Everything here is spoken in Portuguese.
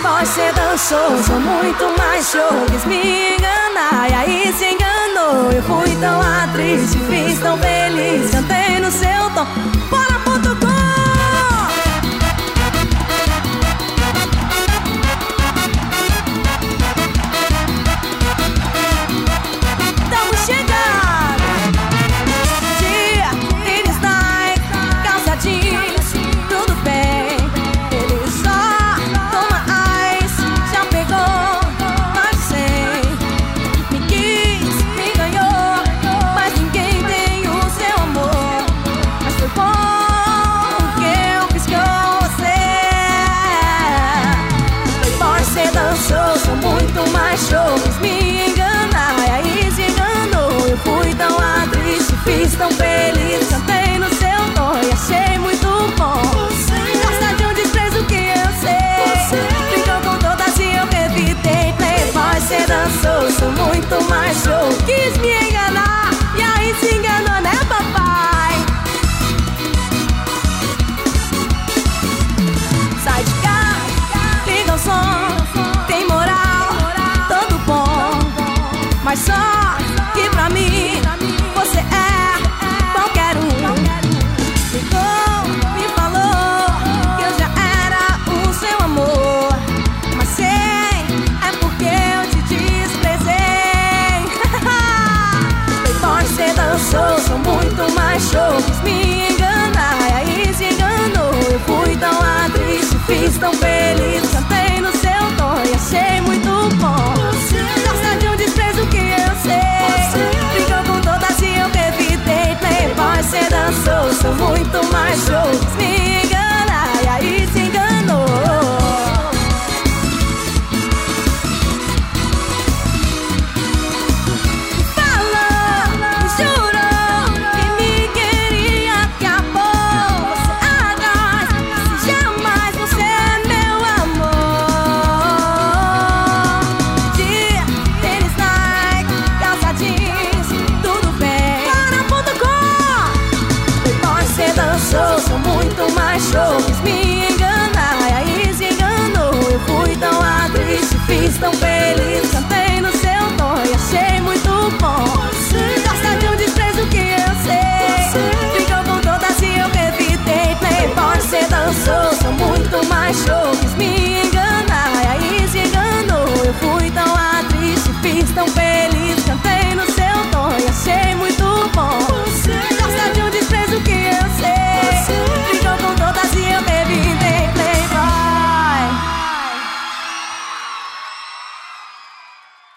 Playboy, cê dançou, sou muito mais show. Quis me enganar e aí se enganou. Eu fui tão atriz, te fiz tão feliz. Cantei no seu tom, bora.com. Sou muito mais show, quis me enganar e aí se enganou. Eu fui tão atriz, te fiz tão feliz. Cantei no seu tom e achei muito bom. Gosta de um desprezo que eu sei. Brincou com todas e eu evitei. Playboy, cê dançou, sou muito mais show. Quis me enganar e aí se enganou, né papai? Sai de cá, liga o som. Mas só que pra mim você é qualquer um. Ligou, me falou que eu já era o seu amor. Mas sei, é porque eu te desprezei. Playboy, cê dançou, sou muito mais show. Quis me enganar e aí se enganou. Eu fui tão atriz, te fiz tão feliz. Cantei no seu tom e achei muito bom. Gosta de um desprezo que eu sei. Brincou com todas e eu evitei. Playboy, cê dançou, sou muito mais show.